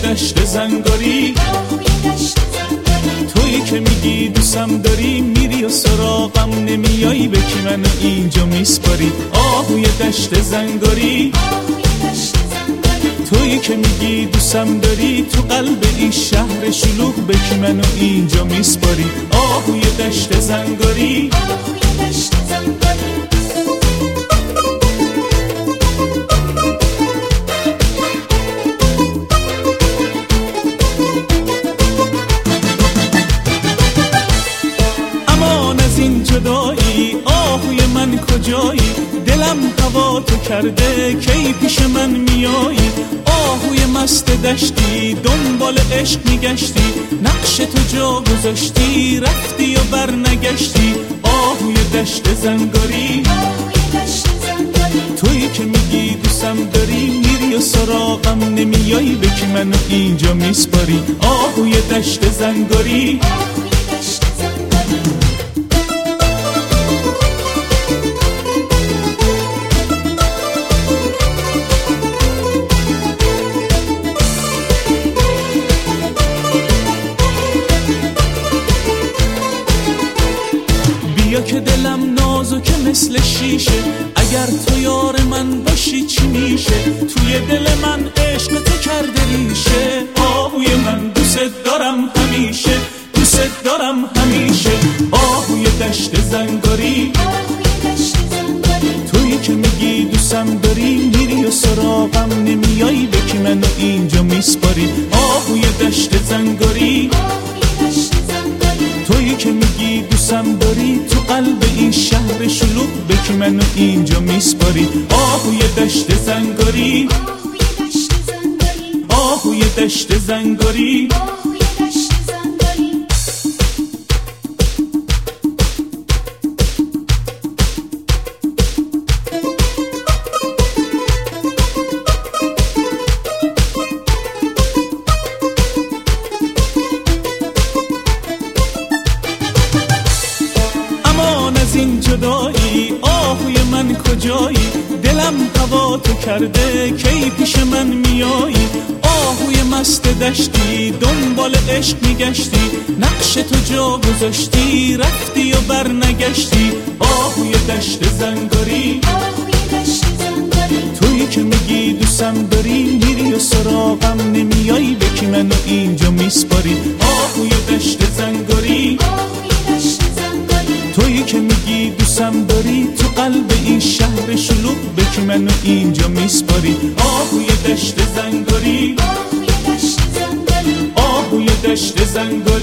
دشت زنگاری، تویی که میگی دوستم داری، میری و سراغم نمیایی، به کی منو اینجا میسپاری؟ آهوی دشت زنگاری، تویی که میگی دوستم داری، تو قلب این شهر شلوغ، به کی منو اینجا میسپاری؟ آهوی دشت زنگاری. امان از این جدایی، آهوی من کجایی؟ دلم هوا تو کرده، کی پیش من میایی؟ آهوی مست دشتی، دنبال عشق میگشتی، نقش تو جا گذاشتی، رفتی و بر نگشتی. آهوی دشت زنگاری، تویی که میگی دوستم داری، میری و سراغم نمیایی، به کی منو اینجا میسپاری؟ آهوی دشت زنگاری. بیا که دلم نازکه مثل شیشه، اگر تو یار من باشی چی میشه؟ توی دل من عشق تو کرده ریشه، آهوی من دوست دارم همیشه، دوست دارم همیشه. آهوی دشت زنگاری، تویی که میگی دوستم داری، میری و سراغم نمیایی، به کی منو اینجا میسپاری؟ آهوی دشت زنگاری، تویی که میگی دوستم داری، تو قلب این شهر شلوغ، به کی منو اینجا میسپاری؟ آهوی دشت زنگاری، آهوی دشت زنگاری. امان از این جدایی، آهوی من کجایی؟ دلم هوا تو کرده، کی پیش من میایی؟ آهوی مست دشتی، دنبال عشق میگشتی، نقش تو جا گذاشتی، رفتی و بر نگشتی. آهوی دشت زنگاری، تویی که میگی دوستم داری، میری و سراغم نمیایی، به کی منو اینجا میسپاری؟ آهوی دشت زنگاری، تویی که میگی دوستم داری، تو قلب این شهر شلوغ، به کی منو اینجا میسپاری؟ آهوی دشت زنگاری، آهوی دشت زنگاری.